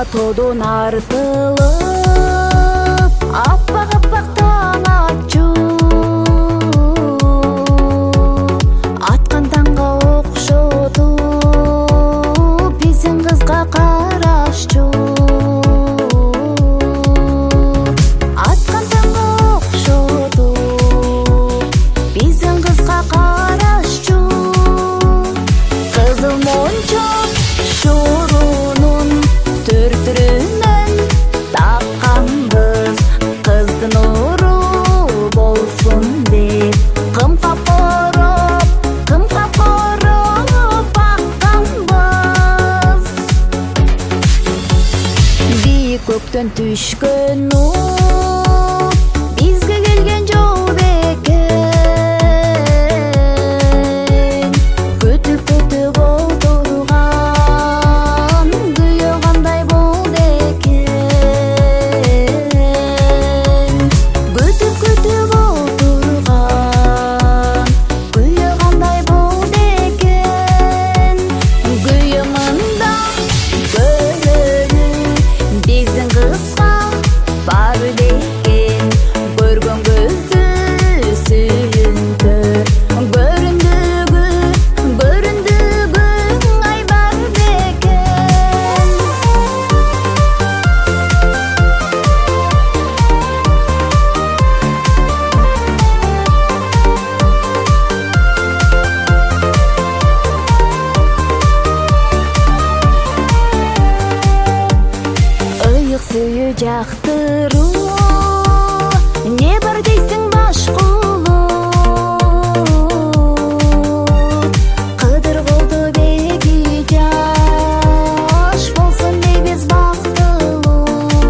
ортодон артылып аппак таң аткан таңга окшотуп биздин кызга карашчу аткан таңга окшотуп биздин кызга карашчу кызыл мончок шорунун төртүрүнөн такканбыз кыздын уру болсун деп кымкап ороп бакканбыз бийик көктөн түшкөн нур бизге келген жол бекен күтүп отурган күйөө кандай болду экен күтүп отурган күйөө кандай болду экен күйөө мында көрөнү биздин кызга бар бекен көргөн көздү сүйүнтө көрүндүгү ай бар бекен ыйык сүйүү жактыруу не бар дейсиң башкулуу кыдыр болду беги жаш болсун дейбиз бактылуу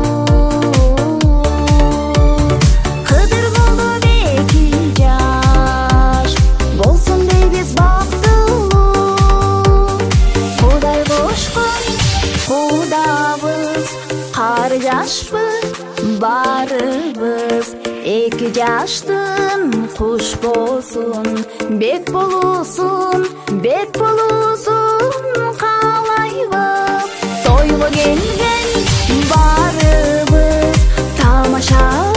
кыдыр болду беги жаш болсун дейбиз бактылуу кудай кошкон кудабыз кар жашпы баарыбыз эки жаштын куш болсун бек болуусун каалайбыз тойго келген баарыбыз тамаша